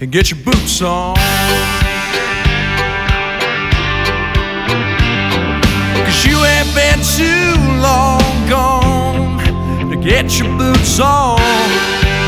get your boots on. 'Cause you ain't been too long gone to get your boots on.